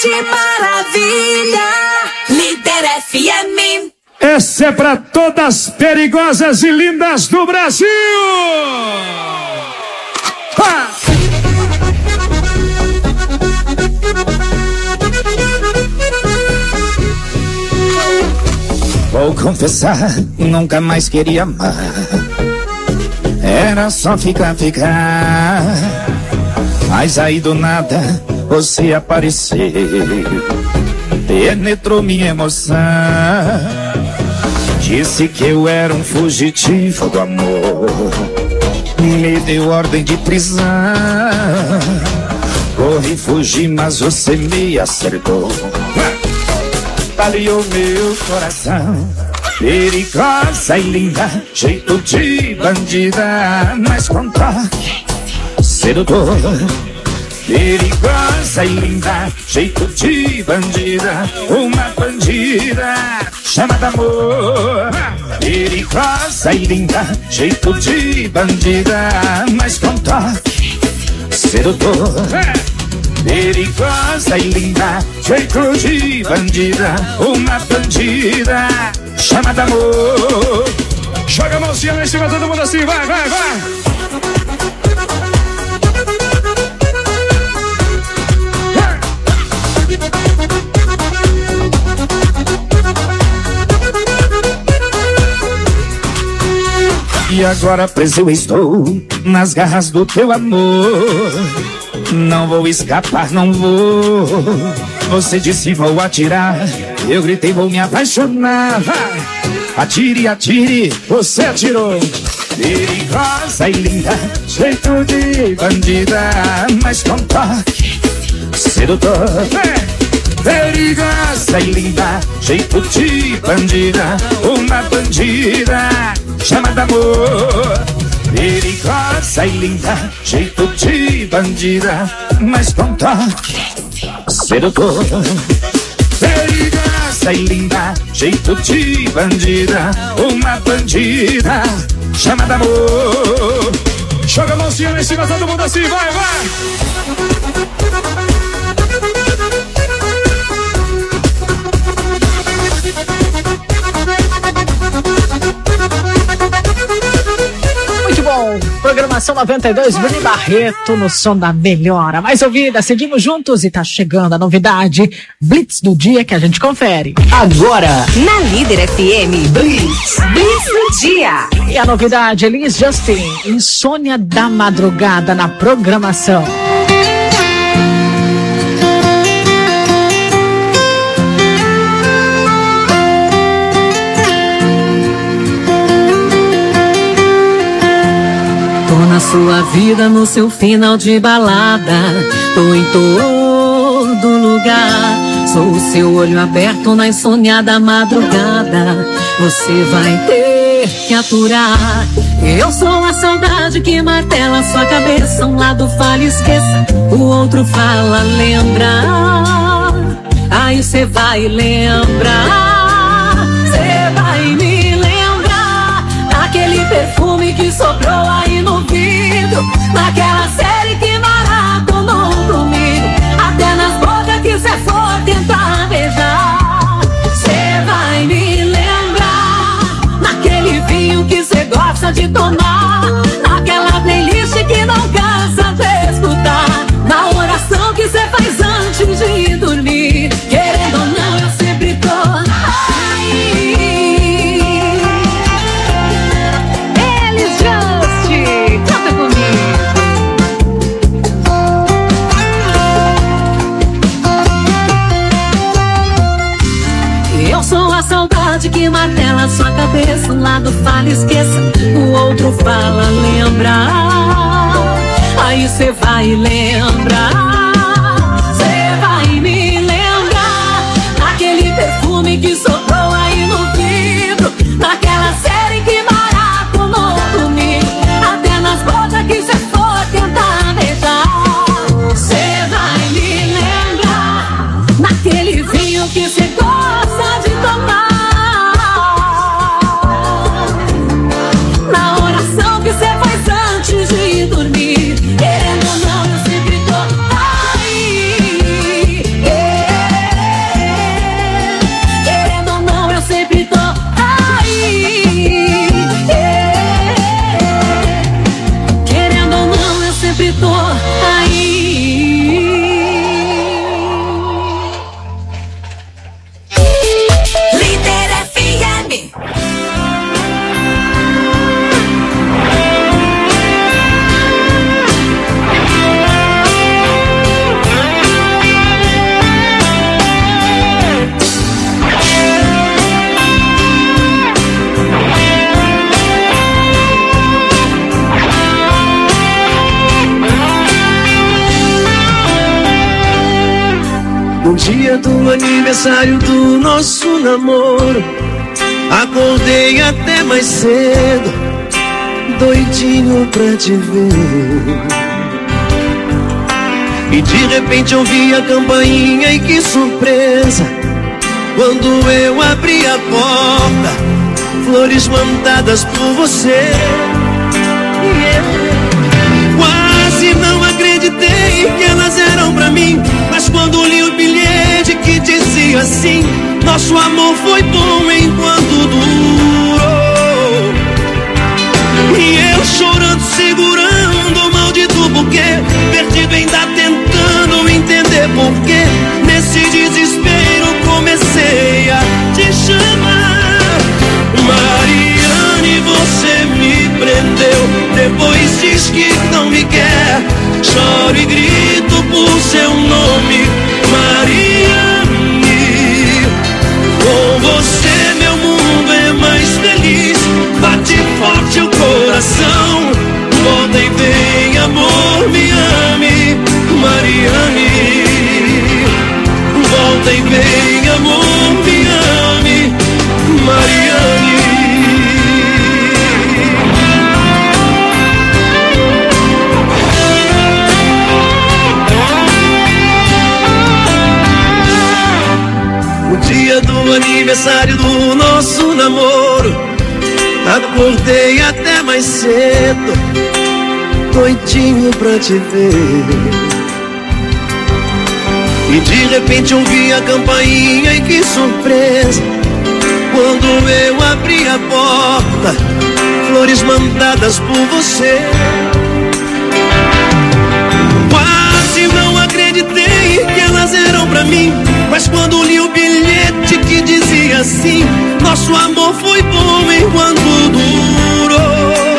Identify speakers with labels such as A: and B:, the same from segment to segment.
A: Cidade Maravilha, Líder FM.
B: Essa é pra todas perigosas e lindas do Brasil. Ha!
C: Vou confessar, nunca mais queria amar. Era só ficar. Mas aí do nada você apareceu, penetrou minha emoção. Disse que eu era um fugitivo do amor, me deu ordem de prisão. Corri, fugi, mas você me acertou. Baleou meu coração. Perigosa e linda, jeito de bandida, mas com toque sedutor. Perigosa e linda, jeito de bandida, uma bandida chamada amor. Perigosa e linda, jeito de bandida, mas com toque sedutor. Perigosa e linda, jeito de bandida, uma bandida chamada amor.
B: Joga a mãozinha lá em cima, todo mundo assim, vai.
C: E agora preso eu estou nas garras do teu amor. Não vou escapar, não vou. Você disse vou atirar, eu gritei vou me apaixonar. Atire, atire, você atirou. Perigosa e linda, jeito de bandida, mas com toque sedutor. Perigosa e linda, jeito de bandida, uma bandida chamada amor. Perigosa e linda, jeito de bandida, mas com toque sedutor. Perigosa e linda, jeito de bandida, uma bandida chamada amor.
B: Joga a mãozinha lá em cima, todo mundo assim, vai.
D: Programação 92, Bruno Barreto no som da melhora. Mais ouvida, seguimos juntos e tá chegando a novidade, Blitz do dia que a gente confere.
A: Agora, na Líder FM, Blitz do dia.
D: E a novidade, Elis Justin, Insônia da Madrugada na programação.
E: Na sua vida, no seu final de balada, tô em todo lugar. Sou o seu olho aberto na insônia da madrugada. Você vai ter que aturar. Eu sou a saudade que martela sua cabeça. Um lado fala esqueça, o outro fala lembra. Aí cê vai lembrar. Cê vai me lembrar daquele perfume que sobrou aí no vidro, naquela série que maratonou comigo, até nas bocas que cê for tentar beijar. Cê vai me lembrar naquele vinho que cê gosta de tomar, naquela playlist que não cansa de escutar, na oração que cê faz antes de dormir. Querendo ou não, eu sempre tô aí. Saudade que martela sua cabeça. Um lado fala esqueça, o outro fala lembra. Aí cê vai lembrar. Cê vai me lembrar daquele perfume que sobrou aí no vidro, naquela série que maratonou comigo, até nas bocas que cê for tentar beijar. Cê vai me lembrar naquele vinho que cê gosta de tomar, na oração que cê faz antes de dormir. Querendo ou não, eu sempre tô aí.
F: dia do aniversário do nosso namoro, acordei até mais cedo, doidinho pra te ver. E de repente ouvi a campainha e que surpresa, quando eu abri a porta, flores mandadas por você. Quase não acreditei que elas eram pra mim, mas quando li o bilhete que dizia assim: nosso amor foi bom enquanto durou. E eu chorando, segurando o maldito buquê, perdido ainda tentando entender porquê. Nesse desespero comecei a te chamar. Mariane, você me prendeu, depois diz que não me quer. Choro e grito por seu nome, Mariane. Com você meu mundo é mais feliz. Bate forte o coração, volta e vem, amor, me ame, Mariane. Volta e vem, amor, me ame, Mariane. O dia do aniversário do nosso namoro, acordei até mais cedo, doidinho pra te ver. E de repente ouvi a campainha e que surpresa, quando eu abri a porta, flores mandadas por você. Quase não acreditei que elas eram pra mim, mas quando li o bilhete que dizia assim: nosso amor foi bom enquanto durou.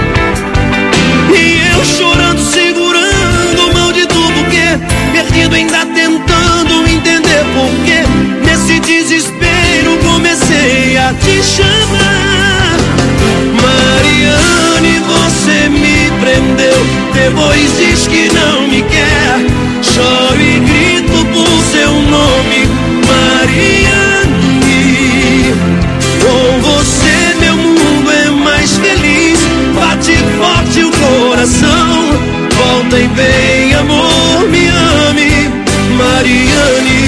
F: E eu chorando, segurando o maldito buquê, perdido ainda tentando entender porquê. Nesse desespero comecei a te chamar. Mariane, você me prendeu, depois diz que não me quer. Choro e grito por seu nome, Mariane. Com você meu mundo é mais feliz. Bate forte o coração, volta e vem, amor, me ame, Mariane.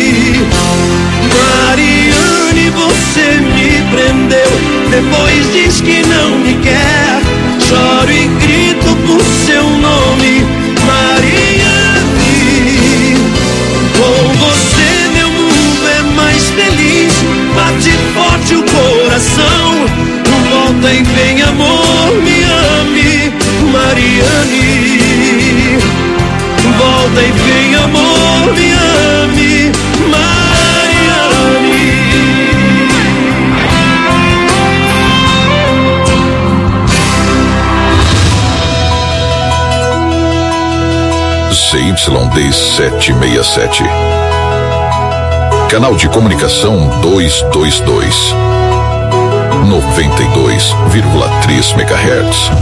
F: Mariane, você me prendeu, depois diz que não me quer. Choro e grito por seu nome, Mariane. Com você meu mundo é mais feliz. Bate forte o coração, volta e vem, amor, me ame, Mariane. Volta e vem, amor, me ame, Mariane.
G: CYD 767, canal de comunicação 222, 92,3 MHz.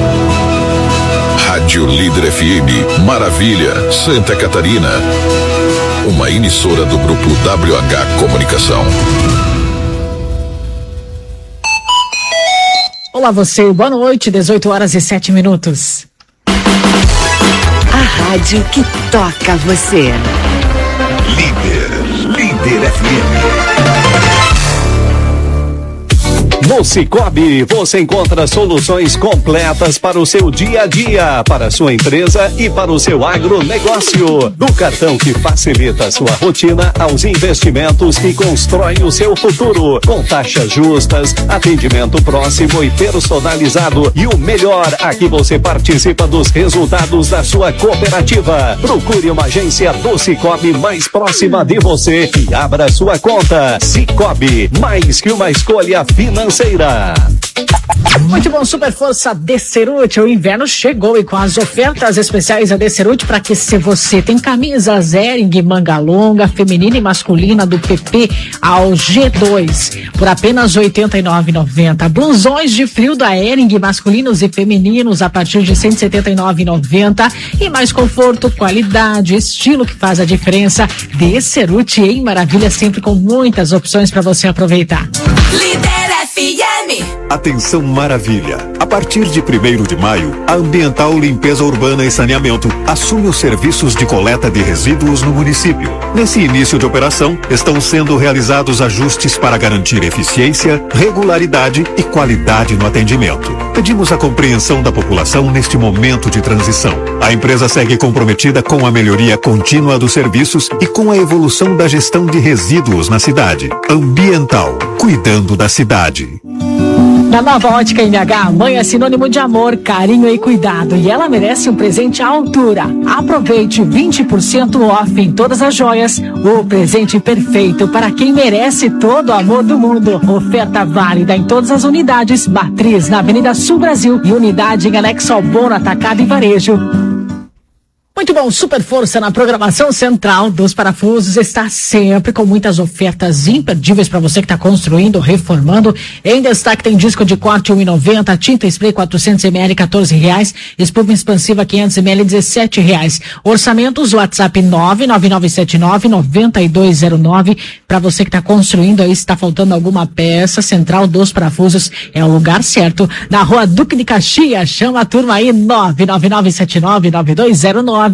G: Rádio Líder FM, Maravilha, Santa Catarina. Uma emissora do grupo WH Comunicação.
D: Olá você, boa noite, 18 horas e 7 minutos.
A: A rádio que toca você.
H: Líder FM.
I: No Sicoob, você encontra soluções completas para o seu dia a dia, para a sua empresa e para o seu agronegócio. Do cartão que facilita a sua rotina aos investimentos que constroem o seu futuro, com taxas justas, atendimento próximo e personalizado. E o melhor, aqui você participa dos resultados da sua cooperativa. Procure uma agência do Sicoob mais próxima de você e abra sua conta. Sicoob, mais que uma escolha financeira. Feira.
D: Muito bom, Super Força Desserute, o inverno chegou e com as ofertas especiais da Desserute para que se você tem camisas Hering, manga longa, feminina e masculina do PP ao G2 por apenas R$ 89,90. Blusões de frio da Hering, masculinos e femininos a partir de R$ 179,90 e mais conforto, qualidade, estilo que faz a diferença. Desserute em Maravilha, sempre com muitas opções para você aproveitar.
J: Líder FM.
K: Atenção Maravilha. A partir de 1º de maio, a Ambiental Limpeza Urbana e Saneamento assume os serviços de coleta de resíduos no município. Nesse início de operação, estão sendo realizados ajustes para garantir eficiência, regularidade e qualidade no atendimento. Pedimos a compreensão da população neste momento de transição. A empresa segue comprometida com a melhoria contínua dos serviços e com a evolução da gestão de resíduos na cidade. Ambiental, cuidando da cidade.
D: Na Nova Ótica NH, mãe é sinônimo de amor, carinho e cuidado e ela merece um presente à altura. Aproveite 20% off em todas as joias, o presente perfeito para quem merece todo o amor do mundo. Oferta válida em todas as unidades, matriz na Avenida Sul Brasil e unidade em anexo ao Bono Atacado e Varejo. Muito bom, Super Força na programação central dos parafusos está sempre com muitas ofertas imperdíveis para você que está construindo, reformando. Em destaque tem disco de corte R$1,90, tinta spray 400 ml R$14, espuma expansiva 500 ml R$17. Orçamentos WhatsApp 99979-9209 para você que está construindo aí, se está faltando alguma peça. Central dos parafusos é o lugar certo. Na Rua Duque de Caxias, chama a turma aí 99979-9209.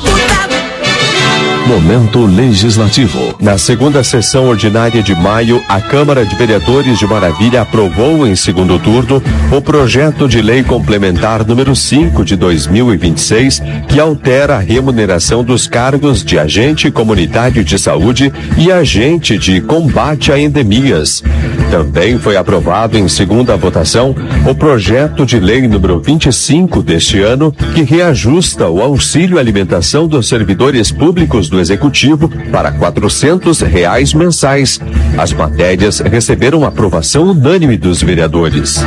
L: Momento Legislativo. Na segunda sessão ordinária de maio, a Câmara de Vereadores de Maravilha aprovou em segundo turno o projeto de lei complementar número 5 de 2026, que altera a remuneração dos cargos de agente comunitário de saúde e agente de combate a endemias. Também foi aprovado em segunda votação o projeto de lei número 25 deste ano, que reajusta o auxílio alimentação dos servidores públicos do Executivo para R$400 mensais. As matérias receberam aprovação unânime dos vereadores.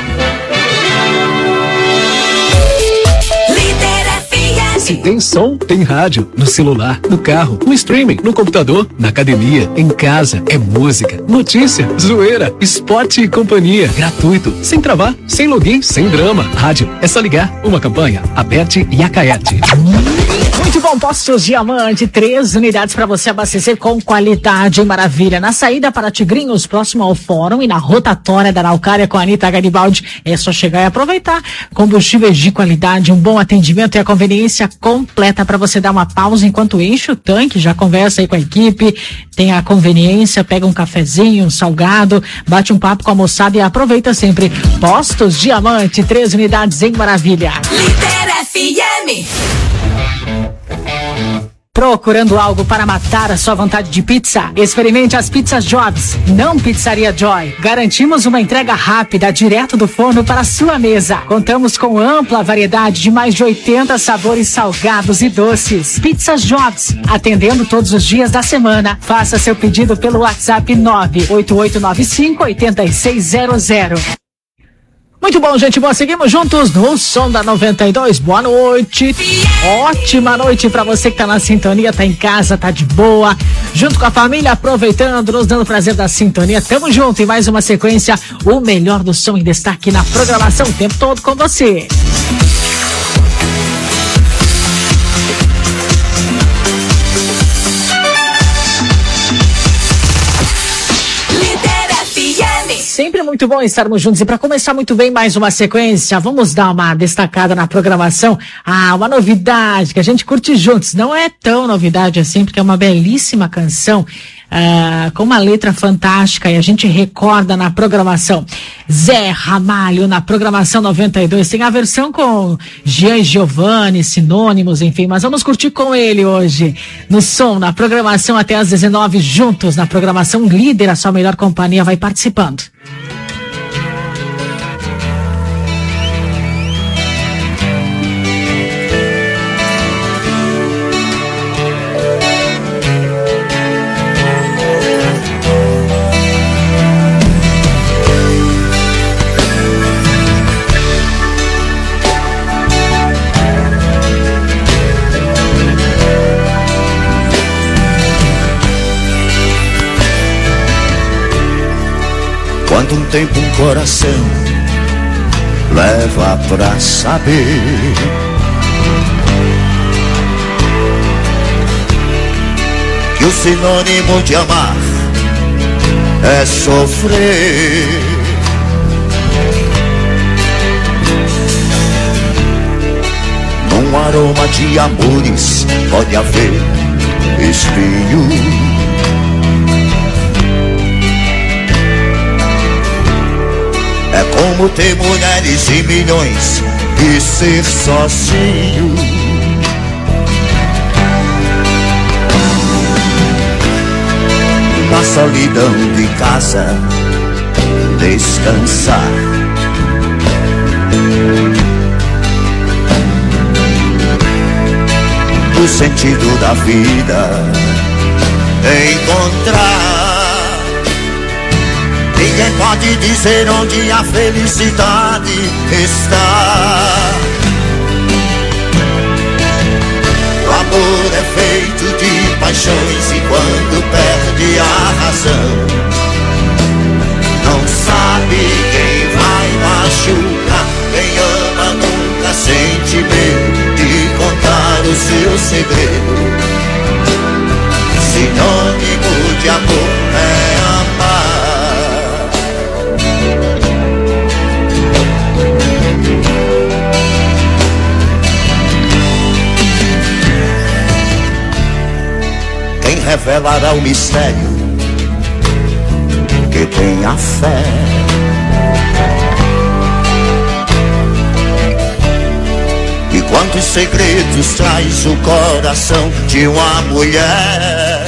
M: Se tem som, tem rádio, no celular, no carro, no streaming, no computador, na academia, em casa, é música, notícia, zoeira, esporte e companhia, gratuito, sem travar, sem login, sem drama. Rádio, é só ligar. Uma campanha, Aberte e Acaete.
D: Muito bom, Postos Diamante, 3 unidades para você abastecer com qualidade em Maravilha. Na saída para Tigrinhos, próximo ao Fórum, e na rotatória da Araucária com a Anitta Garibaldi. É só chegar e aproveitar. Combustíveis de qualidade, um bom atendimento e a conveniência completa para você dar uma pausa enquanto enche o tanque. Já conversa aí com a equipe, tem a conveniência, pega um cafezinho, um salgado, bate um papo com a moçada e aproveita sempre. Postos Diamante, 3 unidades em Maravilha.
J: Líder FM.
D: Procurando algo para matar a sua vontade de pizza? Experimente as Pizzas Jobs, não Pizzaria Joy. Garantimos uma entrega rápida, direto do forno para a sua mesa. Contamos com ampla variedade de mais de 80 sabores salgados e doces. Pizzas Jobs, atendendo todos os dias da semana. Faça seu pedido pelo WhatsApp 98895-8600. Muito bom, gente boa, seguimos juntos no Som da 92, boa noite, ótima noite pra você que tá na sintonia, tá em casa, tá de boa, junto com a família, aproveitando, nos dando prazer da sintonia, tamo junto em mais uma sequência, o melhor do som em destaque na programação, o tempo todo com você. Sempre muito bom estarmos juntos e para começar muito bem mais uma sequência, vamos dar uma destacada na programação. Uma novidade que a gente curte juntos, não é tão novidade assim, porque é uma belíssima canção, com uma letra fantástica e a gente recorda na programação. Zé Ramalho na programação 92, tem a versão com Jean e Giovanni, Sinônimos, enfim, mas vamos curtir com ele hoje, no som, na programação até às 19, juntos, na programação líder, a sua melhor companhia vai participando.
N: Quanto um tempo um coração leva pra saber que o sinônimo de amar é sofrer. Num aroma de amores pode haver espinho. É como ter mulheres e milhões e ser sozinho. Na solidão de casa descansar. O sentido da vida encontrar. Ninguém pode dizer onde a felicidade está. O amor é feito de paixões e quando perde a razão, não sabe quem vai machucar. Quem ama nunca sente medo de contar o seu segredo. Sinônimo de amor é amar. Quem revelará o mistério que tem a fé? E quantos segredos traz o coração de uma mulher?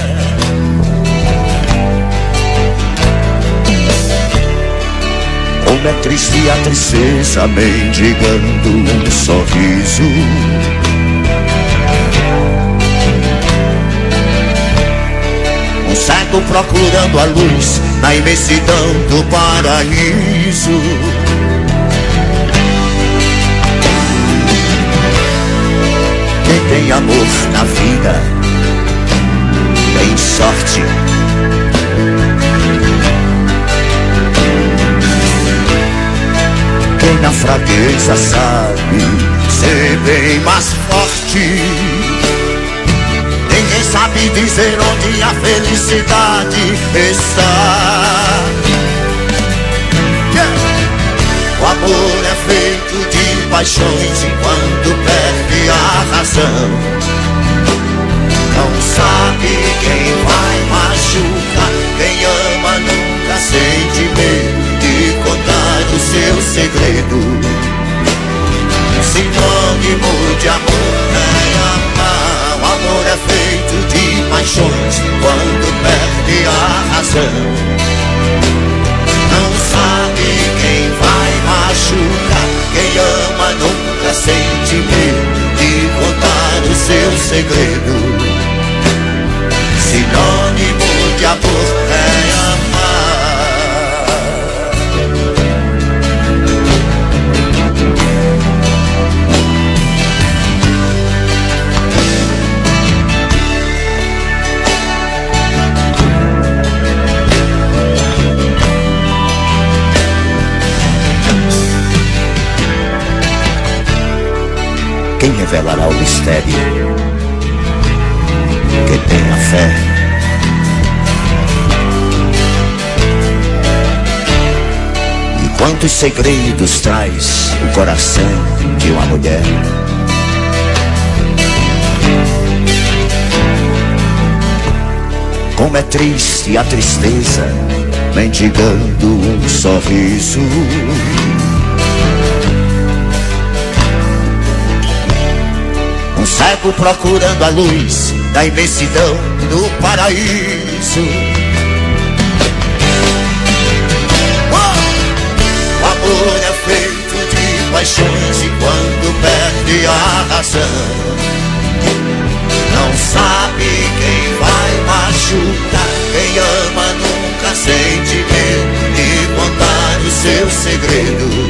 N: Como é triste a tristeza mendigando um sorriso. Um cego procurando a luz na imensidão do paraíso. Quem tem amor na vida tem sorte. Quem na fraqueza sabe ser bem mais forte. Ninguém sabe dizer onde a felicidade está. O amor é feito de paixões e quando perde a razão, não sabe quem vai machucar. Quem ama nunca sente medo de contar o seu segredo. Sinônimo de amor é amar. O amor é feito de paixões quando perde a razão, não sabe quem vai machucar. Quem ama nunca sente medo de contar o seu segredo. Sinônimo de amor é amar. Quem revelará o mistério que tem a fé? E quantos segredos traz o coração de uma mulher? Como é triste a tristeza mendigando um sorriso. Um cego procurando a luz da imensidão do paraíso. O amor é feito de paixões e quando perde a razão, não sabe quem vai machucar. Quem ama nunca sente medo de contar o seu segredo.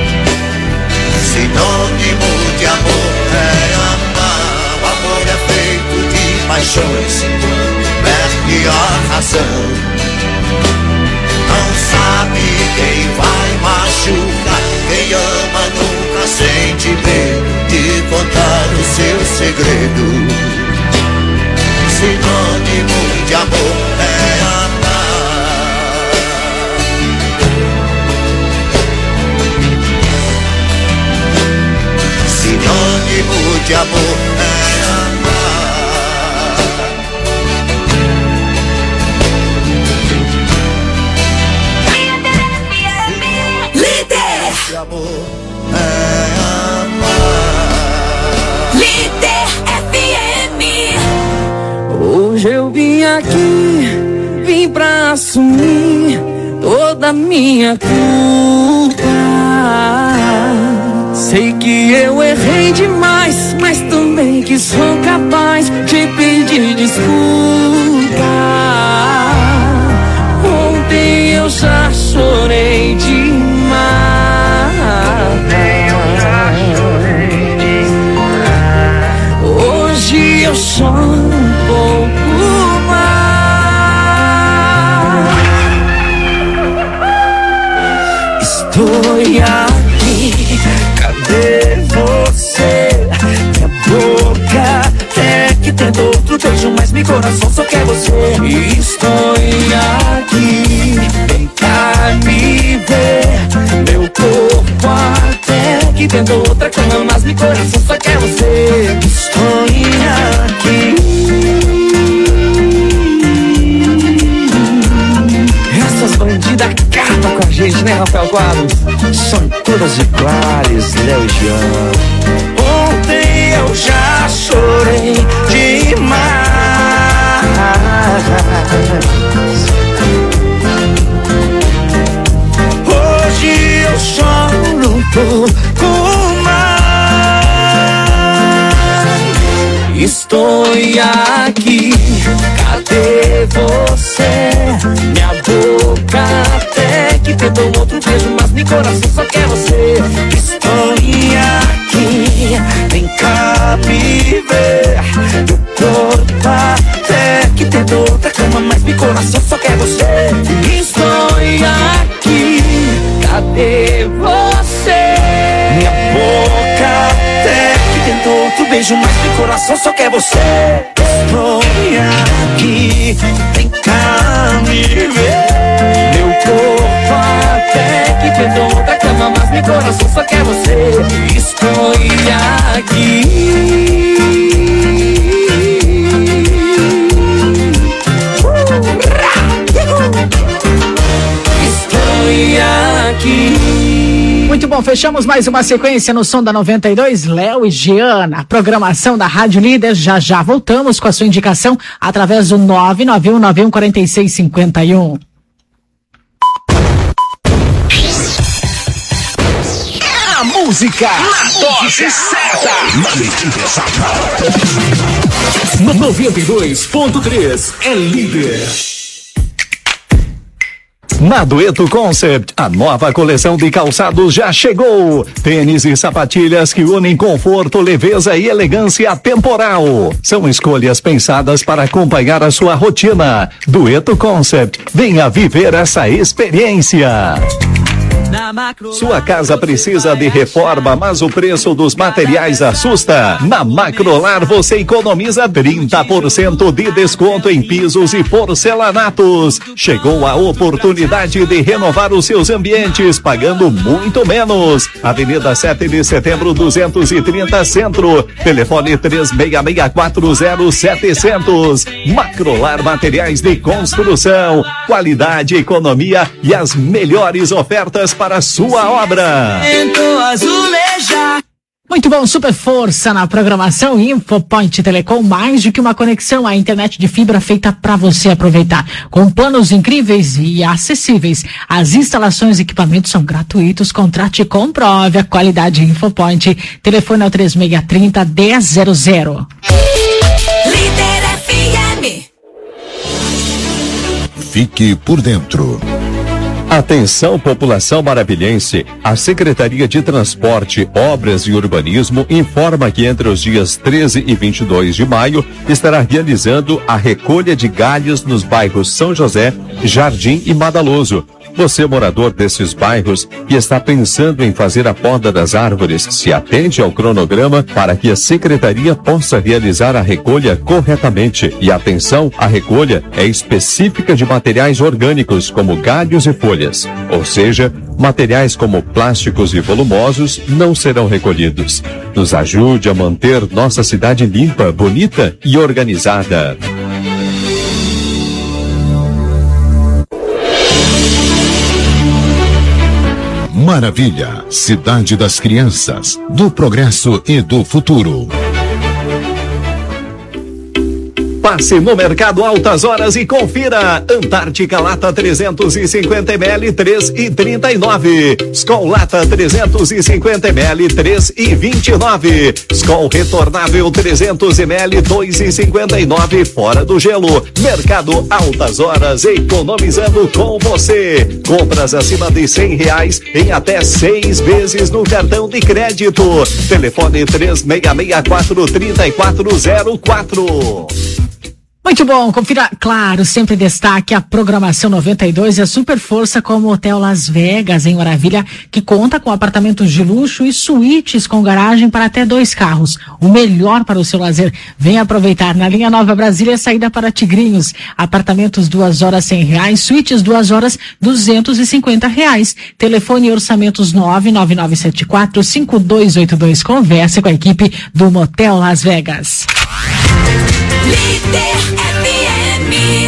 N: Sinônimo de amor é amar. O amor é feito de paixões quando perde a razão, não sabe segredo. Sinônimo de amor é amar. Sinônimo de amor é amar.
J: Líder
N: de amor é amar.
J: Líder FM.
O: Hoje eu vim aqui, vim pra assumir toda a minha culpa. Sei que eu errei demais, mas também que sou capaz de pedir desculpa. Ontem eu já chorei demais. Hoje eu choro um pouco mais. Estou aqui, cadê você? Minha boca até que tenta outro beijo, mas meu coração só quer você. Estou aqui, vem cá me ver. Meu corpo até que tenta outra cama, mas meu coração só quer você. Estou aqui. Essas bandidas acabam com a gente, né, Rafael Quadros? São todas iguais, Léo e Jean. Ontem eu já chorei demais. Hoje eu choro um pouco mais. Estou aqui, cadê você? Minha boca até que tentou outro beijo, mas meu coração só quer você. Estou aqui, vem cá me ver. Meu corpo até que tentou outra cama, mas meu coração só quer você. Estou aqui, cadê você? Minha boca até que tentou outro beijo, mas meu coração só quer você. Estou aqui, vem cá me ver. Meu corpo até que tentou outra cama, mas meu coração só quer você. Estou aqui. Estou aqui.
D: Muito bom, fechamos mais uma sequência no som da 92, Léo e Giana. A programação da Rádio Líder, já voltamos com a sua indicação através do 991914651.
B: A música na dose certa. Na medida exata. 92.3 é líder.
I: Na Dueto Concept, a nova coleção de calçados já chegou. Tênis e sapatilhas que unem conforto, leveza e elegância temporal. São escolhas pensadas para acompanhar a sua rotina. Dueto Concept, venha viver essa experiência. Sua casa precisa de reforma, mas o preço dos materiais assusta. Na Macrolar você economiza 30% de desconto em pisos e porcelanatos. Chegou a oportunidade de renovar os seus ambientes pagando muito menos. Avenida 7 de Setembro 230 Centro. Telefone 36640700. Macrolar Materiais de Construção. Qualidade, economia e as melhores ofertas para a sua obra.
D: Muito bom, super força na programação InfoPoint Telecom, mais do que uma conexão à internet de fibra feita para você aproveitar. Com planos incríveis e acessíveis, as instalações e equipamentos são gratuitos. Contrate e comprove a qualidade InfoPoint. Telefone é o 3630-1000.
J: Líder FM.
G: Fique por dentro.
L: Atenção, população maravilhense. A Secretaria de Transporte, Obras e Urbanismo informa que entre os dias 13 e 22 de maio estará realizando a recolha de galhos nos bairros São José, Jardim e Madaloso. Você, morador desses bairros e está pensando em fazer a poda das árvores, se atente ao cronograma para que a secretaria possa realizar a recolha corretamente. E atenção, a recolha é específica de materiais orgânicos como galhos e folhas, ou seja, materiais como plásticos e volumosos não serão recolhidos. Nos ajude a manter nossa cidade limpa, bonita e organizada.
P: Maravilha, cidade das crianças, do progresso e do futuro.
I: Passe no Mercado Altas Horas e confira. Antártica Lata 350 ml 3,39. Skol Lata 350 ml 3,29. Skol Retornável 300 ml 2,59 fora do gelo. Mercado Altas Horas, economizando com você. Compras acima de R$100 em até 6 vezes no cartão de crédito. Telefone 3664-3404.
D: Muito bom, confira, claro, sempre destaque a programação 92 e a super força como o Hotel Las Vegas, em Maravilha, que conta com apartamentos de luxo e suítes com garagem para até 2 carros. O melhor para o seu lazer. Venha aproveitar na linha Nova Brasília, saída para Tigrinhos. Apartamentos 2 horas R$100, suítes 2 horas R$250. Telefone e orçamentos 99974-5282. Converse com a equipe do Motel Las Vegas.
J: Líder FM.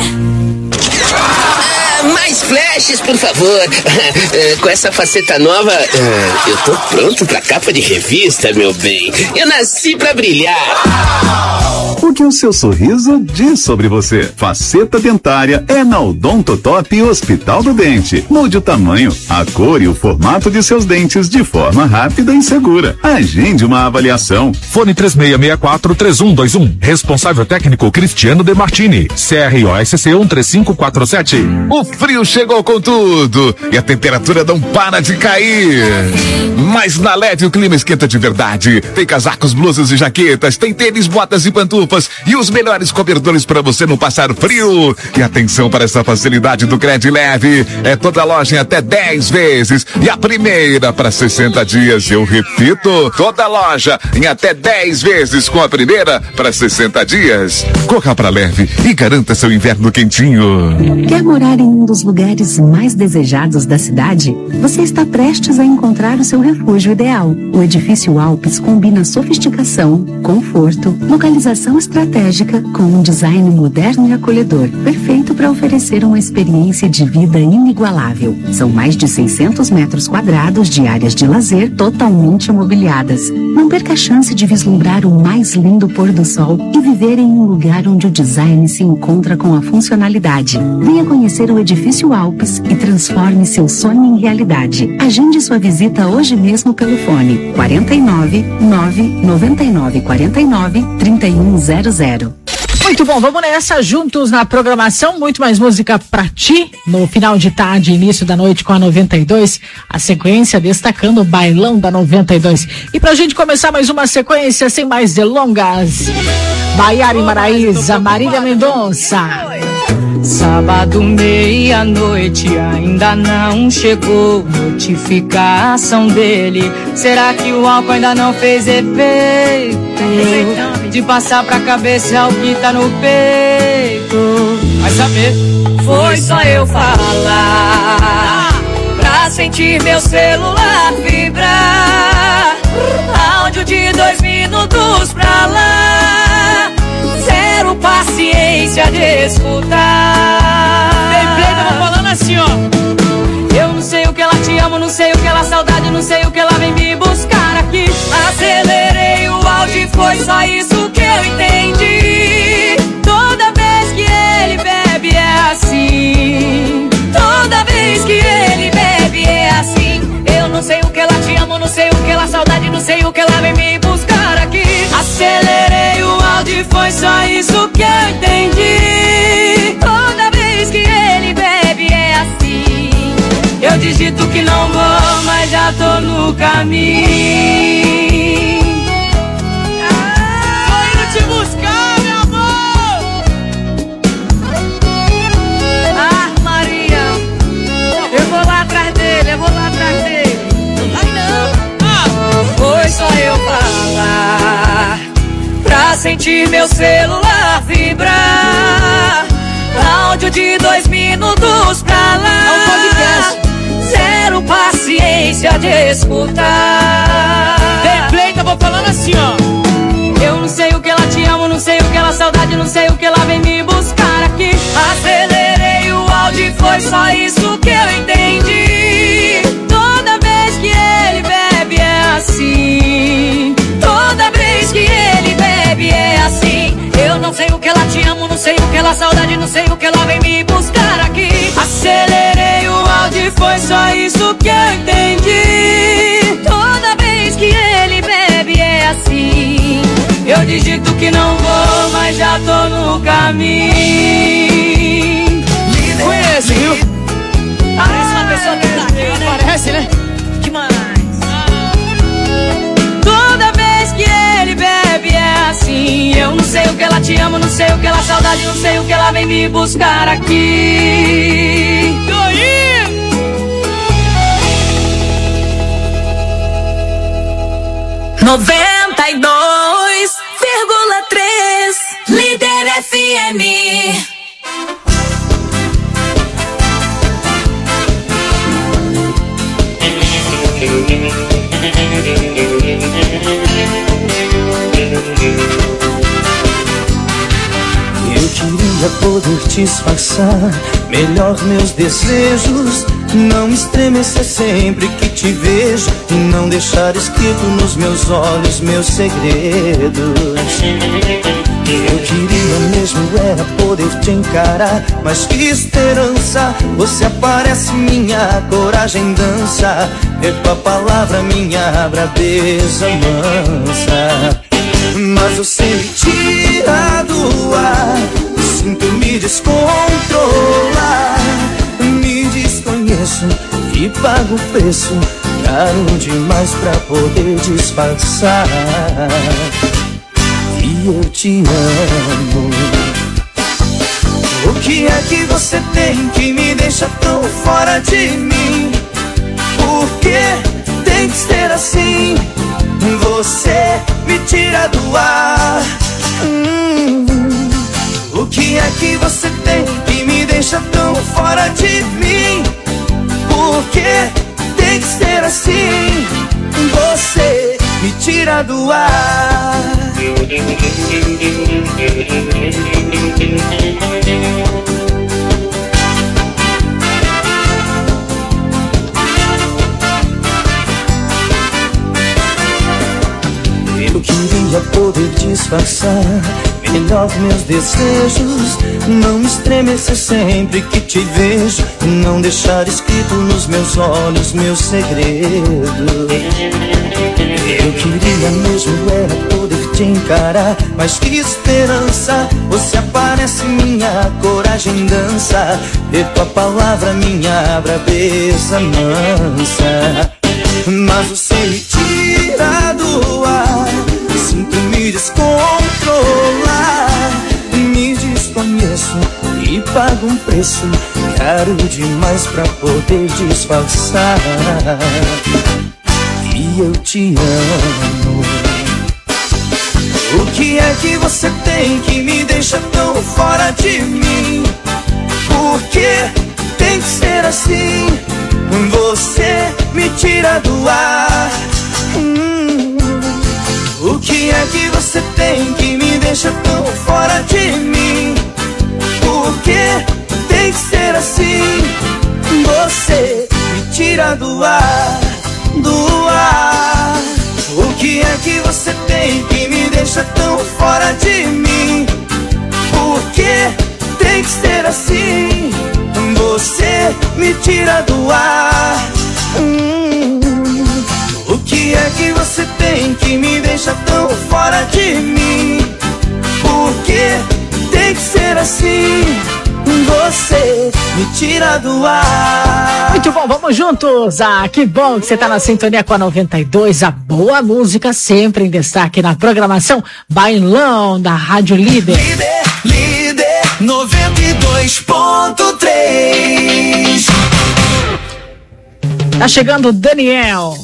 Q: Mais flashes, por favor. Com essa faceta nova, eu tô pronto pra capa de revista, meu bem. Eu nasci pra brilhar.
K: O que o seu sorriso diz sobre você? Faceta dentária é na Odontotop Hospital do Dente. Mude o tamanho, a cor e o formato de seus dentes de forma rápida e segura. Agende uma avaliação.
R: Fone 3664-3121. Responsável técnico Cristiano De Martini. CROSC 13547.
S: O frio chegou com tudo e a temperatura não para de cair. Mas na LED o clima esquenta de verdade. Tem casacos, blusas e jaquetas, tem tênis, botas e pantufas e os melhores cobertores para você não passar frio. E atenção para essa facilidade do Cred Leve. É toda loja em até 10 vezes e a primeira para 60 dias. Eu repito, toda loja em até 10 vezes com a primeira para 60 dias. Corra para Leve e garanta seu inverno quentinho.
T: Quer morar em um dos lugares mais desejados da cidade? Você está prestes a encontrar o seu refúgio ideal. O Edifício Alpes combina sofisticação, conforto, localização estratégica com um design moderno e acolhedor, perfeito para oferecer uma experiência de vida inigualável. São mais de 600 metros quadrados de áreas de lazer totalmente mobiliadas. Não perca a chance de vislumbrar o mais lindo pôr do sol e viver em um lugar onde o design se encontra com a funcionalidade. Venha conhecer o Edifício Alpes e transforme seu sonho em realidade. Agende sua visita hoje mesmo pelo fone 49 999 49 3100.
D: Muito bom, vamos nessa, juntos na programação, muito mais música pra ti, no final de tarde, início da noite com a 92, a sequência destacando o bailão da 92. E pra gente começar mais uma sequência, sem mais delongas, Baiara e Maraísa, Marília Mendonça.
U: Sábado, meia-noite, ainda não chegou notificação dele. Será que o álcool ainda não fez efeito? De passar pra cabeça o que tá no peito. Vai saber. Foi só eu falar pra sentir meu celular vibrar. Áudio de 2 minutos pra lá. Zero paciência de escutar. Gameplay tava falando assim, ó. Eu não sei o que ela te amo, não sei o que ela saudade, não sei o que ela vem me buscar aqui. Acelerei o áudio e foi só isso que eu entendi. Toda vez que ele bebe é assim. Toda vez que ele bebe é assim. Eu não sei o que ela te amo, não sei o que ela saudade, não sei o que ela vem me buscar aqui. Acelerei o áudio e foi só isso que eu entendi. Toda vez que ele bebe é assim. Eu digito que não vou, mas já tô no caminho. Tô indo te buscar, meu amor. Ah, Maria, eu vou sentir meu celular vibrar. Áudio de 2 minutos pra lá. Zero paciência de escutar.
O: Refleita, vou falando assim, ó.
U: Eu não sei o que ela te amo, não sei o que ela saudade, não sei o que ela vem me buscar aqui. Acelerei o áudio, foi só isso que eu entendi. Toda vez que ele bebe é assim. Toda vez que ele bebe é assim. Eu não sei o que ela te amo, não sei o que ela saudade, não sei o que ela vem me buscar aqui. Acelerei o áudio, foi só isso que eu entendi. Toda vez que ele bebe é assim. Eu digito que não vou, mas já tô no caminho.
O: Conhece, viu?
U: Parece uma pessoa que tá aqui, né?
O: Parece, né?
U: Demais. Toda vez que ele bebe é assim. Eu não sei o que ela te ama, não sei o que ela saudade, não sei o que ela vem me buscar aqui.
O: E aí?
J: 92,3 Líder FM.
F: Eu queria poder disfarçar melhor meus desejos, não estremecer sempre que te vejo e não deixar escrito nos meus olhos meus segredos. Eu queria mesmo era poder te encarar, mas que esperança, você aparece, minha coragem dança, é tua palavra, minha braveza mansa. Mas você me tira do ar, sinto me descontrolar, me desconheço e pago o preço caro demais pra poder disfarçar. E eu te amo. O que é que você tem que me deixa tão fora de mim? Por que tem que ser assim? Você me tira do ar. O que é que você tem que me deixa tão fora de mim? Por que tem que ser assim? Você me tira do ar. Eu queria poder disfarçar melhor meus desejos, não estremecer sempre que te vejo, não deixar escrito nos meus olhos meus segredos. Eu queria mesmo era poder te encarar, mas que esperança, você aparece, minha coragem dança, e tua palavra, minha braveza mansa. Mas você me tira do ar, sinto me descontrolar, me desconheço e pago um preço caro demais pra poder disfarçar. E eu te amo. O que é que você tem que me deixa tão fora de mim? Por que tem que ser assim? Você me tira do ar. O que é que você tem que me deixa tão fora de mim? Por que tem que ser assim? Você me tira do ar, do ar. O que é que você tem que me deixa tão fora de mim? Por que tem que ser assim? Você me tira do ar. O que é que você tem que me deixa tão fora de mim? Por que tem que ser assim? Você me tira do ar.
D: Muito bom, vamos juntos. Ah, que bom que você tá na sintonia com a 92. A boa música sempre em destaque na programação Bailão da Rádio Líder.
F: Líder 92.3.
D: Tá chegando o Daniel.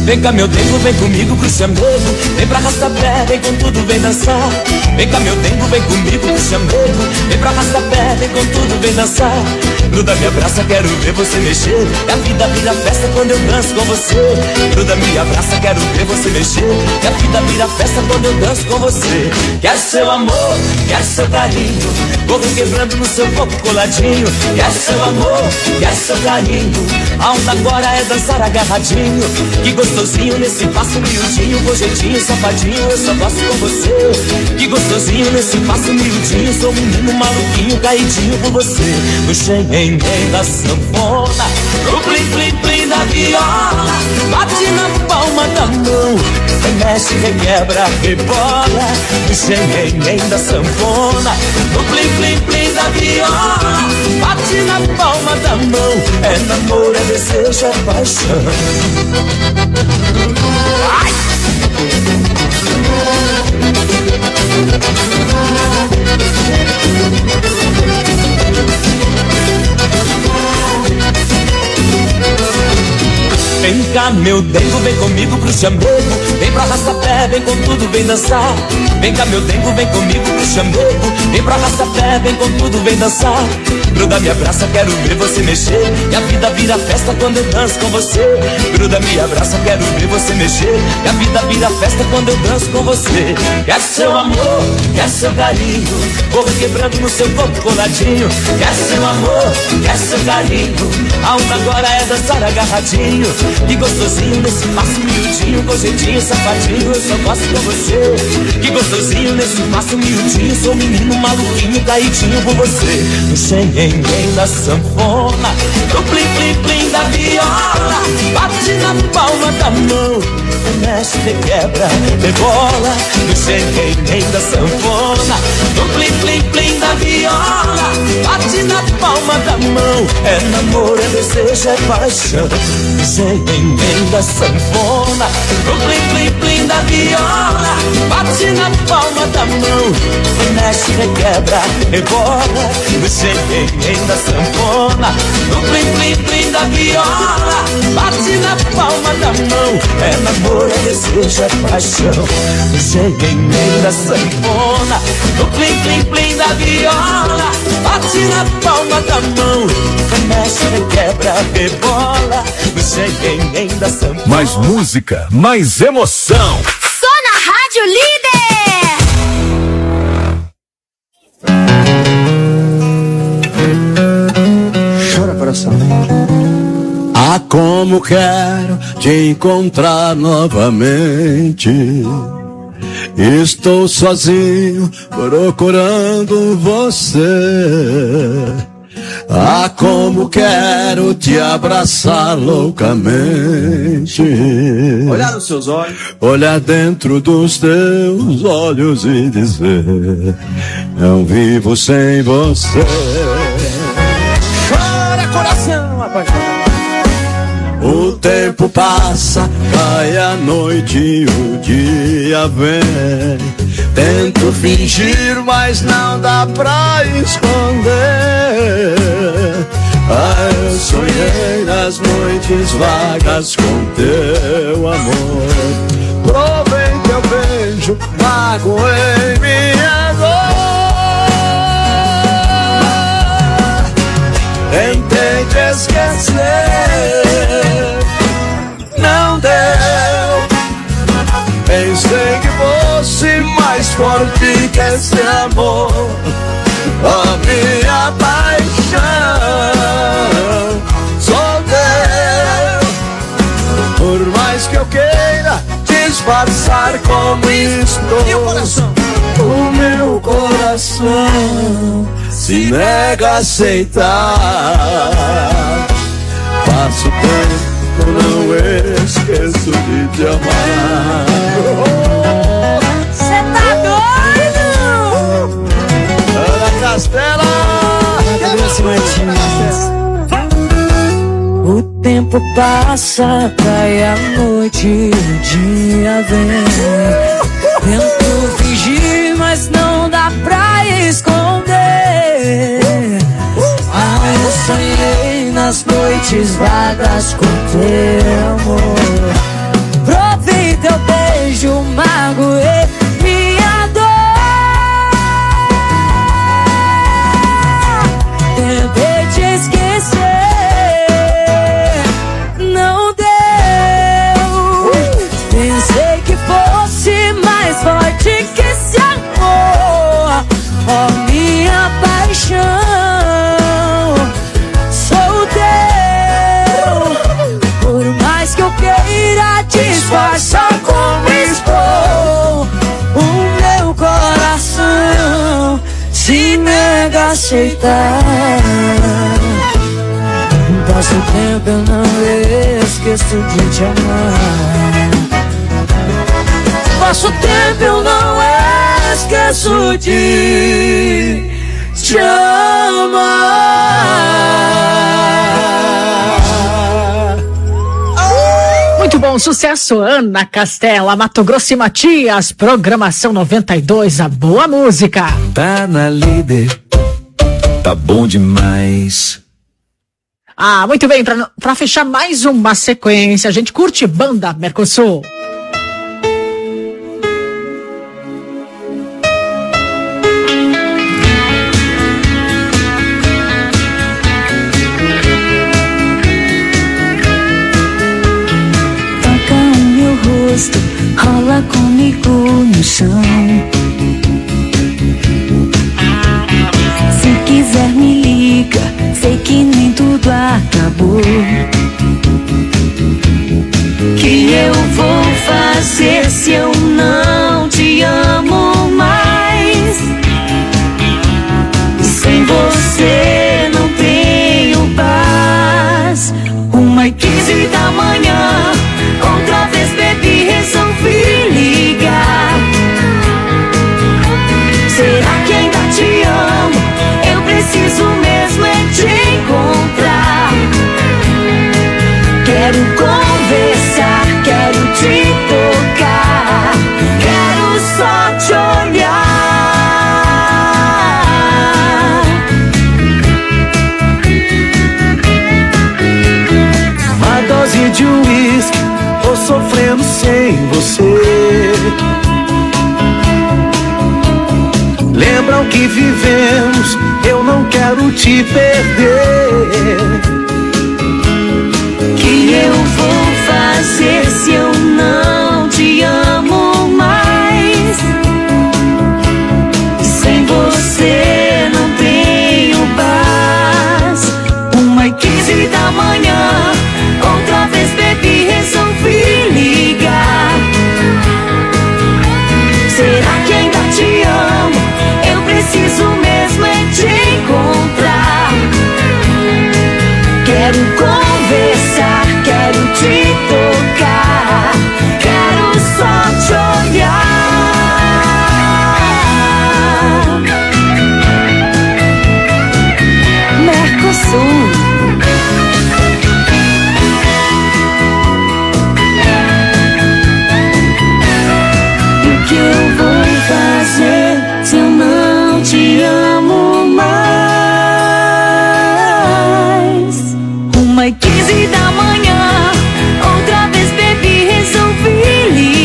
O: Vem cá meu dengo, vem comigo pro chamego. Vem pra arrasta-pé, vem com tudo, vem dançar. Vem cá meu dengo, vem comigo pro chamego. Vem pra arrasta-pé, vem com tudo, vem dançar. Gruda, me abraça, quero ver você mexer. E a vida vira festa quando eu danço com você. Gruda, me abraça, quero ver você mexer. E a vida vira festa quando eu danço com você. Quero seu amor, quero seu carinho. Corro quebrando no seu corpo coladinho. Quero seu amor, quero seu carinho. A onda agora é dançar agarradinho. Que gostosinho nesse passo miudinho. Com jeitinho, safadinho, eu só gosto com você. Que gostosinho nesse passo miudinho. Sou um menino maluquinho, caidinho por você. No xenhen da sanfona, no plim plim plim da viola. Bate na palma da mão, mexe, requebra, rebola. No xenhen da sanfona, no plim plim plim da viola. Bate na palma da mão, é namoro, é desejo, é paixão. Ai! Vem cá meu dengo, vem comigo pro chamego. Vem pra arrasta-pé, vem com tudo, vem dançar. Vem cá meu dengo, vem comigo pro chamego. Vem pra arrasta-pé, vem com tudo, vem dançar. Gruda, me abraça, quero ver você mexer. E a vida vira festa quando eu danço com você. Gruda, me abraça, quero ver você mexer. E a vida vira festa quando eu danço com você. Quero seu amor, quero seu carinho. Corro quebrando no seu corpo coladinho. Quero seu amor, quero seu carinho. A onda agora é dançar agarradinho. Que gostosinho nesse passo miudinho. Com jeitinho, safadinho, eu só gosto com você. Que gostosinho nesse passo miudinho. Sou um menino maluquinho, caidinho por você. No xenhen da sanfona, no plim plim plim da viola. Bate na palma da mão, mexe, requebra, rebola. No xenhen da sanfona, no plim plim plim da viola. Bate na palma da mão, é namoro, é desejo, é paixão. No xenhen da sanfona, no plim plim plim da viola. Bate na palma da mão, mexe, requebra, rebola. No xenhen da sanfona, no plim plim plim da viola. Bate na palma da mão, é namoro, é desejo, é paixão. No xenhen da sanfona, no plim plim plim da viola. Bate na palma da mão, mexe, requebra, rebola. No xenhen da sanfona.
S: Mais música, mais emoção.
J: Só na Rádio Líder.
C: Chora, coração. Ah, como quero te encontrar novamente. Estou sozinho procurando você. Ah, como quero te abraçar loucamente.
V: Olhar nos seus olhos,
C: olhar dentro dos teus olhos e dizer: não vivo sem você.
V: chora coração apaixonado.
C: O tempo passa, cai a noite e o dia vem. Tento fingir, mas não dá pra esconder. Ah, eu sonhei nas noites vagas com teu amor. Provei teu beijo, magoei minha dor. Tentei te esquecer, não deu. Pensei que fosse mais forte que esse amor. A minha paixão só deu. Por mais que eu queira disfarçar como estou, o meu coração se nega a aceitar. Passo tempo, não esqueço de te amar.
J: Cê tá doido?
C: Ana Castela,
U: O tempo passa, cai a noite, o dia vem. Tento fingir, mas não dá pra esconder. Ah, eu sonhei nas noites vagas com teu amor.
O: se nega a aceitar. Passa o tempo, eu não esqueço de te amar. Passa o tempo, eu não esqueço de te amar.
D: Muito bom, sucesso. Ana Castela, Mato Grosso e Matias, programação 92, a boa música.
A: Tá na líder, tá bom demais.
D: Ah, muito bem, pra fechar mais uma sequência, a gente curte Banda Mercosul.
T: Toca o meu rosto, rola comigo no chão. Se quiser me liga, sei que nem tudo acabou. Que eu vou fazer se eu não te amo mais? Sem você não tenho paz. 1h15 da manhã, outra vez bebi, resolvi ligar. Será que ainda te amo? Eu preciso mesmo é te encontrar. Quero conversar, quero te tocar, quero só te olhar.
O: Uma dose de uísque, tô sofrendo sem você. Lembra o que vivemos, eu não quero te perder.
T: Que eu vou fazer se eu não te amo mais? Sem você não tenho paz.
O: 1h15 da manhã, outra vez bebi, resolvi ligar. Será que ainda te amo? Eu preciso mesmo é te encontrar. Quero conversar, quero te tocar, quero só te olhar.
T: Mercosul.
O: E o que eu vou fazer se eu não te amo mais?
T: 1h15 da manhã, outra vez bebi, resolvi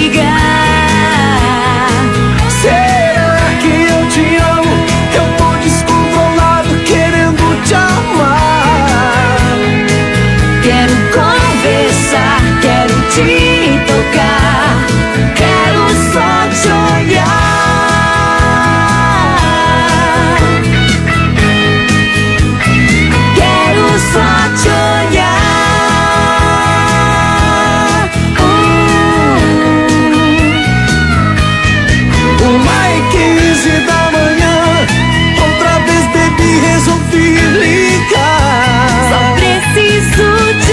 T: ligar.
O: Será que eu te amo? Eu tô descontrolado querendo te amar.
T: Quero conversar, quero te tocar, quero só te olhar. Quero só te olhar.
O: 1h15 da manhã, outra vez bebi, resolvi ligar.
T: Só preciso te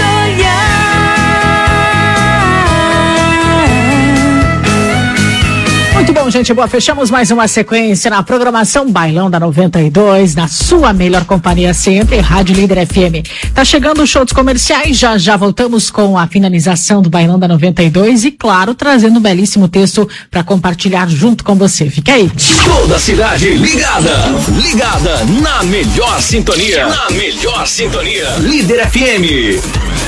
T: olhar.
D: Muito bom, gente boa, fechamos mais uma sequência na programação Bailão da 92, na sua melhor companhia sempre, Rádio Líder FM. Tá chegando o show dos comerciais, já voltamos com a finalização do Bailão da 92 e, claro, trazendo um belíssimo texto para compartilhar junto com você. Fica aí.
I: Toda a cidade ligada na melhor sintonia. Líder FM.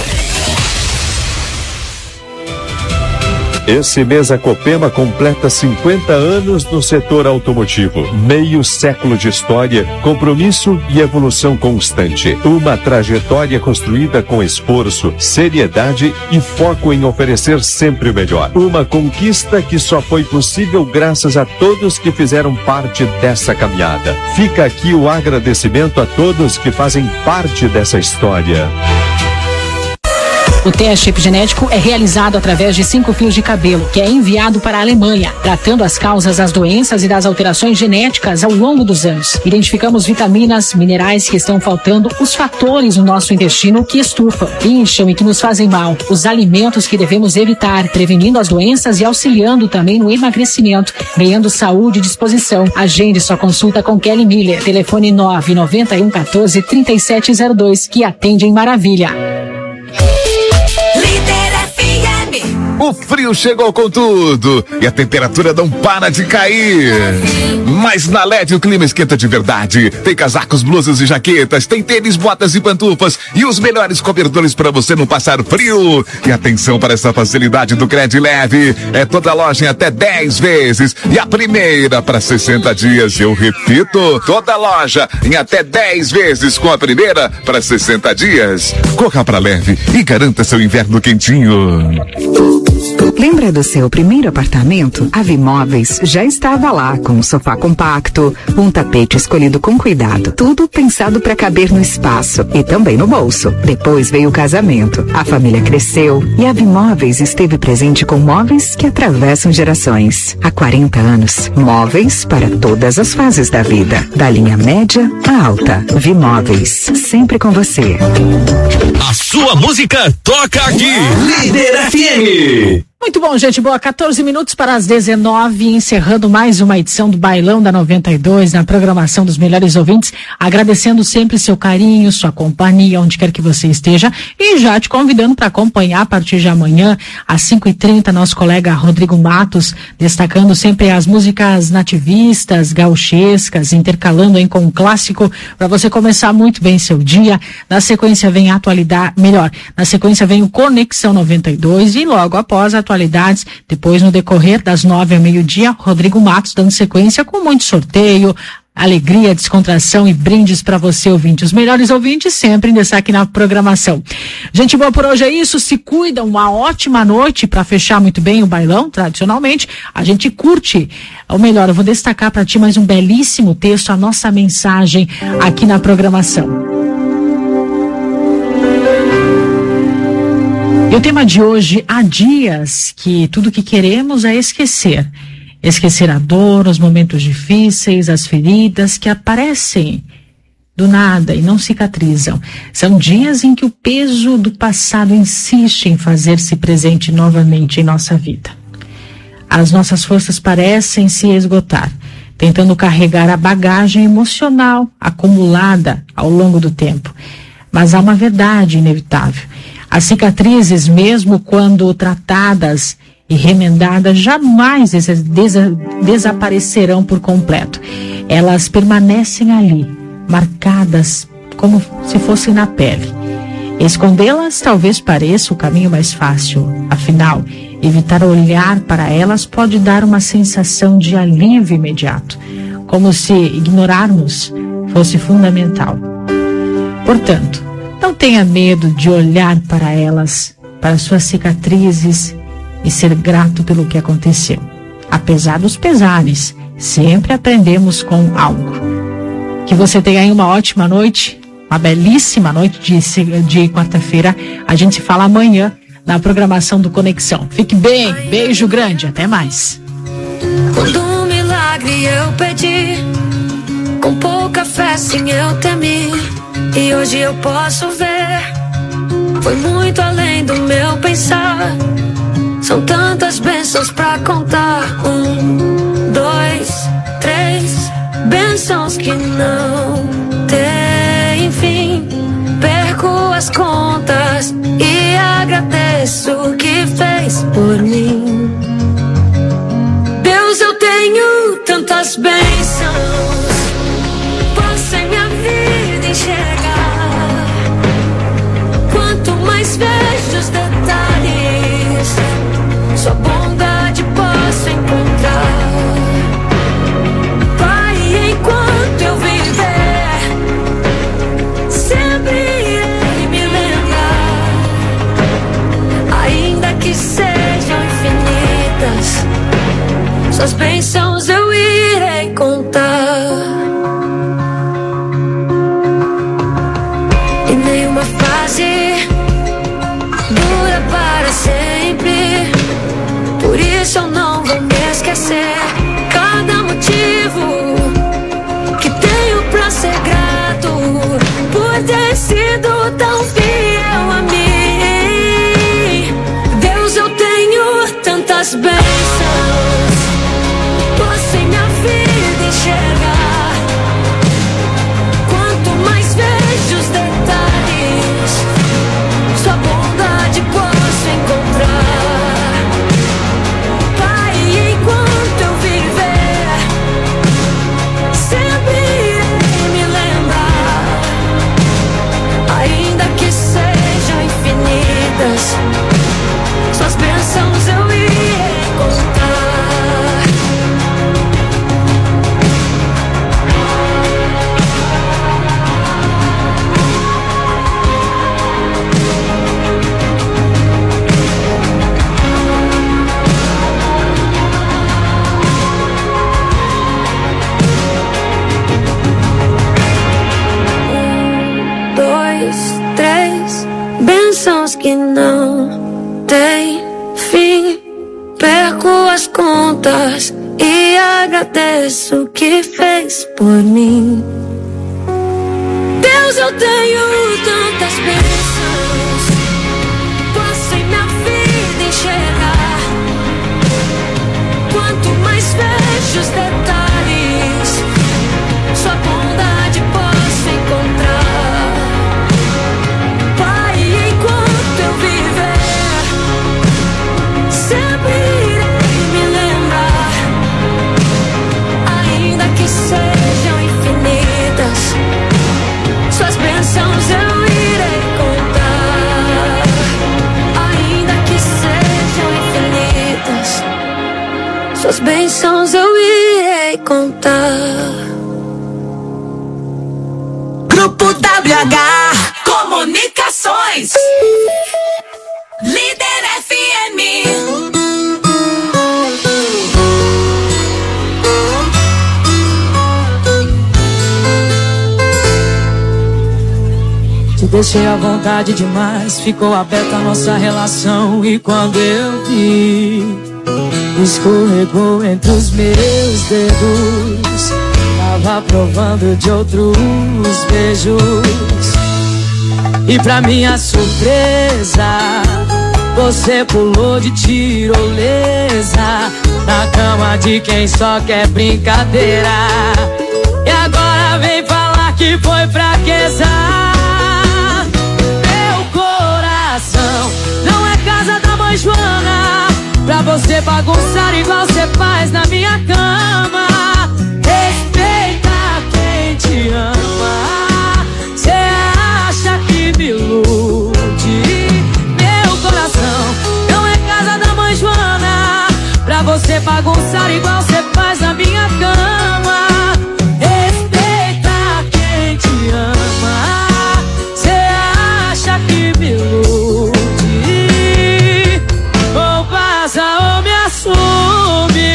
L: Esse mês a Copema completa 50 anos no setor automotivo. Meio século de história, compromisso e evolução constante. Uma trajetória construída com esforço, seriedade e foco em oferecer sempre o melhor. Uma conquista que só foi possível graças a todos que fizeram parte dessa caminhada. Fica aqui o agradecimento a todos que fazem parte dessa história.
D: O teste epigenético é realizado através de 5 fios de cabelo, que é enviado para a Alemanha, tratando as causas das doenças e das alterações genéticas ao longo dos anos. Identificamos vitaminas, minerais que estão faltando, os fatores no nosso intestino que estufam, incham e que nos fazem mal, os alimentos que devemos evitar, prevenindo as doenças e auxiliando também no emagrecimento, ganhando saúde e disposição. Agende sua consulta com Kelly Miller. Telefone 99114-3702, que atende em Maravilha.
S: O frio chegou com tudo e a temperatura não para de cair. Mas na LED o clima esquenta de verdade. Tem casacos, blusas e jaquetas, tem tênis, botas e pantufas e os melhores cobertores para você não passar frio. E atenção para essa facilidade do Cred Leve. É toda loja em até 10 vezes e a primeira para 60 dias. Eu repito, toda loja em até 10 vezes com a primeira para 60 dias. Corra para Leve e garanta seu inverno quentinho.
E: Lembra do seu primeiro apartamento? A Vimóveis já estava lá com um sofá compacto, um tapete escolhido com cuidado, tudo pensado para caber no espaço e também no bolso. Depois veio o casamento, a família cresceu e a Vimóveis esteve presente com móveis que atravessam gerações. Há 40 anos, móveis para todas as fases da vida, da linha média à alta. Vimóveis, sempre com você.
H: A sua música toca aqui. Líder FM.
D: Muito bom, gente. Boa, 14 minutos para as 19, encerrando mais uma edição do Bailão da 92, na programação dos melhores ouvintes, agradecendo sempre seu carinho, sua companhia, onde quer que você esteja, e já te convidando para acompanhar a partir de amanhã, às 5h30, nosso colega Rodrigo Matos, destacando sempre as músicas nativistas, gauchescas, intercalando aí com um clássico, para você começar muito bem seu dia. Na sequência vem a atualidade, na sequência vem o Conexão 92 e logo após a atualidades, depois no decorrer das 9 ao meio-dia, Rodrigo Matos dando sequência com muito sorteio, alegria, descontração e brindes para você, ouvinte. Os melhores ouvintes sempre em destaque na programação. Gente boa, por hoje é isso. Se cuida, uma ótima noite para fechar muito bem o bailão. Tradicionalmente, a gente curte, ou melhor, eu vou destacar para ti mais um belíssimo texto, a nossa mensagem aqui na programação. E o tema de hoje, há dias que tudo que queremos é esquecer. Esquecer a dor, os momentos difíceis, as feridas que aparecem do nada e não cicatrizam. São dias em que o peso do passado insiste em fazer-se presente novamente em nossa vida. As nossas forças parecem se esgotar, tentando carregar a bagagem emocional acumulada ao longo do tempo. Mas há uma verdade inevitável. As cicatrizes, mesmo quando tratadas e remendadas, jamais desaparecerão por completo. Elas permanecem ali, marcadas como se fossem na pele. Escondê-las talvez pareça o caminho mais fácil. Afinal, evitar olhar para elas pode dar uma sensação de alívio imediato, como se ignorarmos fosse fundamental. Portanto, não tenha medo de olhar para elas, para suas cicatrizes e ser grato pelo que aconteceu. Apesar dos pesares, sempre aprendemos com algo. Que você tenha aí uma ótima noite, uma belíssima noite de quarta-feira. A gente se fala amanhã na programação do Conexão. Fique bem, beijo grande, até mais.
W: Quando um milagre eu pedi, com pouca fé sim eu temi. E hoje eu posso ver, foi muito além do meu pensar. São tantas bênçãos pra contar. 1, 2, 3 bênçãos que não tem fim. Perco as contas e agradeço o que fez por mim. Deus, eu tenho tantas bênçãos, posso em minha vida enxergar. Quanto mais vejo os detalhes, sua bondade posso encontrar. Pai, enquanto eu viver, sempre irei me lembrar. Ainda que sejam infinitas, suas bênçãos eu irei contar. sido tão fiel a mim. Deus, eu tenho tantas bênçãos. Você minha vida enxergar. Quanto mais vejo os detalhes, sua bondade posso encontrar. Pai, enquanto eu viver, sempre irei me lembrar. Ainda que sejam infinitas, suas bênçãos eu irei contar. Bênçãos que não tem fim. Perco as contas e agradeço o que fez por mim. Deus, eu tenho tantas bênçãos. Posso em minha vida enxergar. Quanto mais vejo os detalhes, sua bondade posso encontrar. Sempre irei me lembrar. Ainda que sejam infinitas, suas bênçãos eu irei contar. Ainda que sejam infinitas, suas bênçãos eu irei contar.
J: Grupo WH Comunicações, Líder FM.
U: Te deixei à vontade demais, ficou aberta a nossa relação. E quando eu vi, escorregou entre os meus dedos. Tava provando de outros beijos. E pra minha surpresa, você pulou de tirolesa na cama de quem só quer brincadeira. E agora vem falar que foi fraqueza. Meu coração não é casa da mãe Joana pra você bagunçar igual você faz na minha cama. Respeita quem te ama. Cê acha que me ilude? Meu coração não é casa da mãe Joana pra você bagunçar igual você faz na minha cama. Respeita quem te ama. Cê acha que me ilude? Ou vaza ou me assume.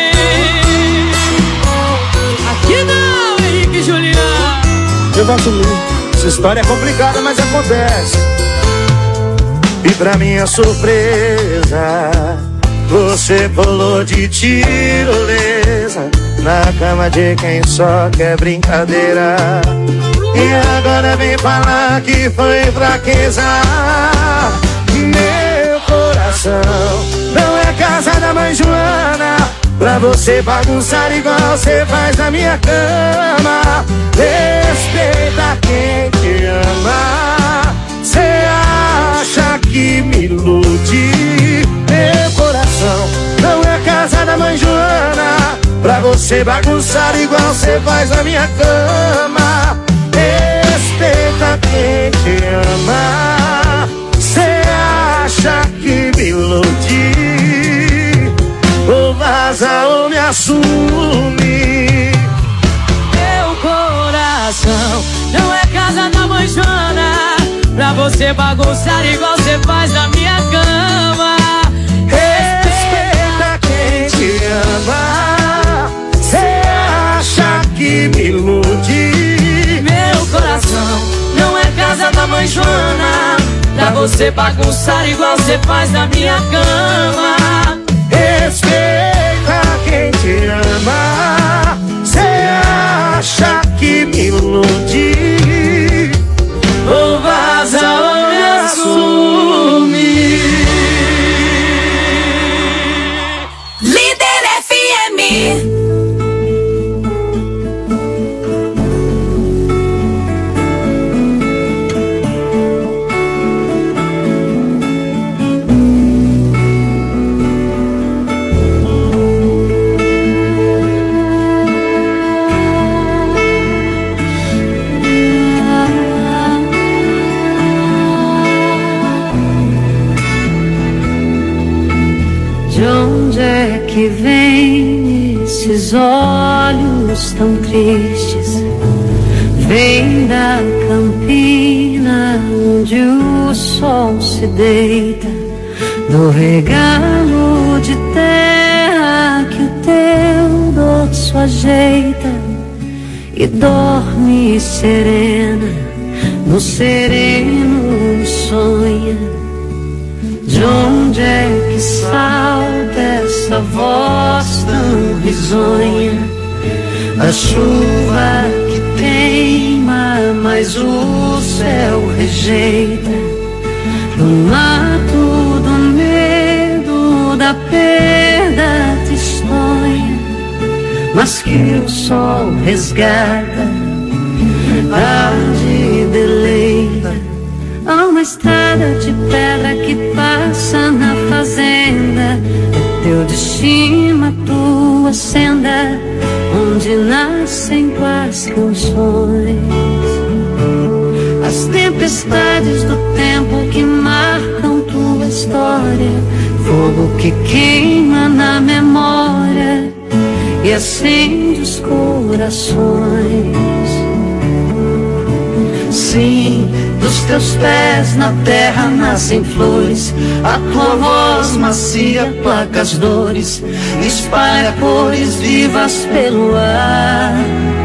U: Aqui não, Henrique e Juliano.
B: Eu vou assumir. Essa história é complicada, mas acontece. E pra minha surpresa, você pulou de tirolesa na cama de quem só quer brincadeira. E agora vem falar que foi fraqueza. Meu coração não é casa da mãe Joana pra você bagunçar igual você faz na minha cama. Respeita quem te ama. Cê acha que me ilude? Meu coração não é casa da mãe Joana pra você bagunçar igual você faz na minha cama. Respeita quem te ama. Cê acha que me ilude? Ou vaza ou me assume.
U: Meu coração não é casa da mãe Joana pra você bagunçar igual você faz na minha cama.
B: Respeita quem te ama. Cê acha que me ilude?
U: Meu coração não é casa da mãe Joana pra você bagunçar igual você faz na minha cama.
B: Respeita quem te ama. Cê acha que me ilude? Oh,
W: olhos tão tristes vem da campina onde o sol se deita, do regalo de terra que o teu dorso ajeita e dorme serena, no sereno sonha. De onde é que salta essa voz tão risonha? A chuva que queima, mas o céu rejeita. Do mato, do medo, da perda tristonha, mas que o sol resgata, arde, deleita. Há uma estrada de pedra que passa na fazenda, é teu destino, a tua senda, onde nascem tuas canções. As tempestades do tempo que marcam tua história, fogo que queima na memória e acende os corações. Sim, dos teus pés na terra nascem flores, a tua voz macia placa as dores, espalha cores vivas pelo ar.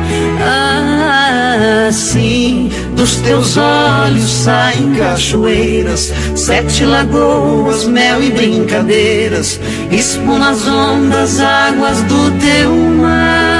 W: Sim, dos teus olhos saem cachoeiras, 7 lagoas, mel e brincadeiras, espuma as ondas, águas do teu mar.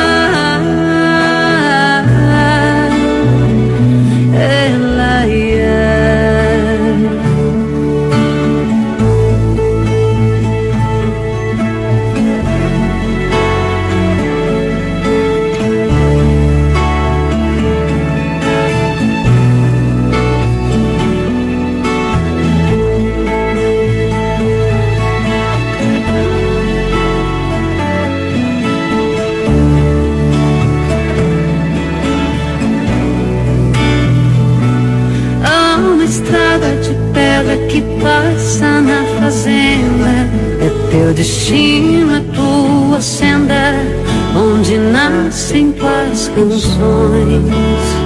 W: Que passa na fazenda, é teu destino, a tua senda, onde nascem tuas canções.